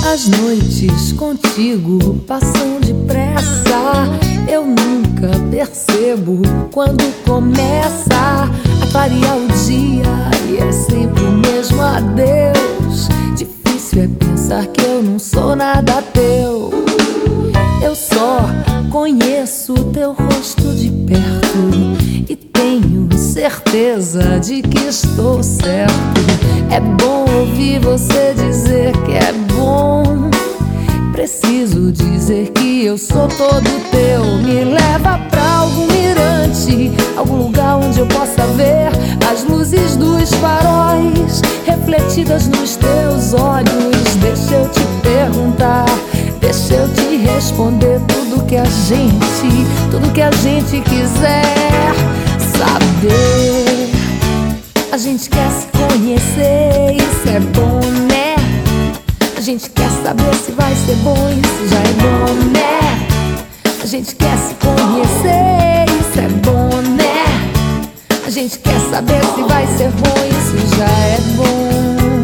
As noites contigo passam depressa. Eu nunca percebo quando começa a clarear o dia e é sempre o mesmo adeus. Difícil é pensar que eu não sou nada teu. Eu só conheço teu rosto de perto e tenho certeza de que estou certo. É bom ouvir você dizer que é bom. Preciso dizer que eu sou todo teu. Me leva pra algum mirante, algum lugar onde eu possa ver as luzes dos faróis refletidas nos teus olhos. Deixa eu te perguntar, deixa eu te responder tudo que a gente quiser saber. A gente quer se conhecer, isso é bom, né? A gente quer saber se vai ser bom, isso já é bom, né? A gente quer se conhecer, isso é bom, né? A gente quer saber se vai ser bom, isso já é bom.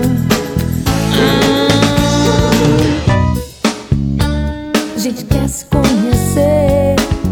A gente quer se conhecer.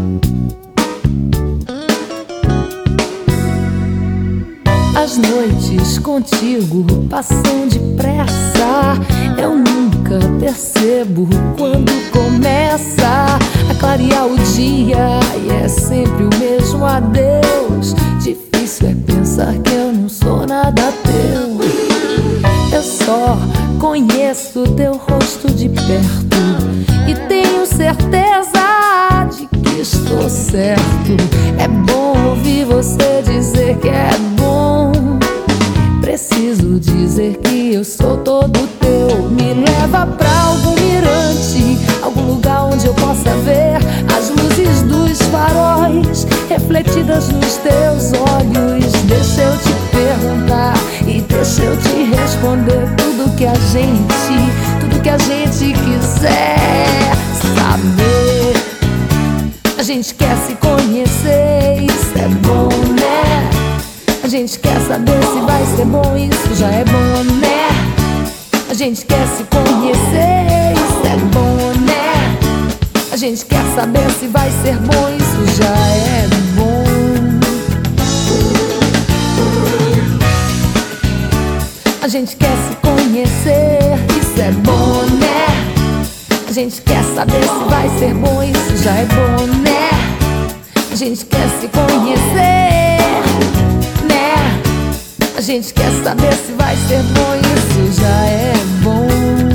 As noites contigo passam depressa. Eu nunca percebo quando começa a clarear o dia e é sempre o mesmo adeus. Difícil é pensar que eu não sou nada teu. Eu só conheço teu rosto de perto e tenho certeza de que estou certo. É bom ouvir você dizer que é bom. Preciso dizer que eu sou todo teu. Me leva pra algum mirante, algum lugar onde eu possa ver as luzes dos faróis refletidas nos teus olhos. Deixa eu te perguntar e deixa eu te responder tudo que a gente quiser saber. A gente quer se conhecer, isso é bom, né? A gente quer saber se vai ser bom, isso já é bom, né? A gente quer se conhecer, isso é bom, né? A gente quer saber se vai ser bom, isso já é bom. A gente quer se conhecer, isso é bom, né? A gente quer saber se vai ser bom, isso já é bom, né? A gente quer se conhecer, né? A gente quer saber se vai ser bom, isso já é bom.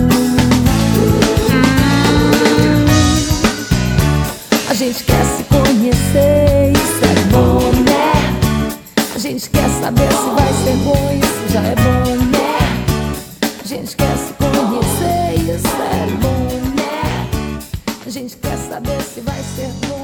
A gente quer se conhecer, isso é bom, né? A gente quer saber se vai ser bom, isso já é bom, né? A gente quer se conhecer, isso é bom, né? A gente quer saber se vai ser bom.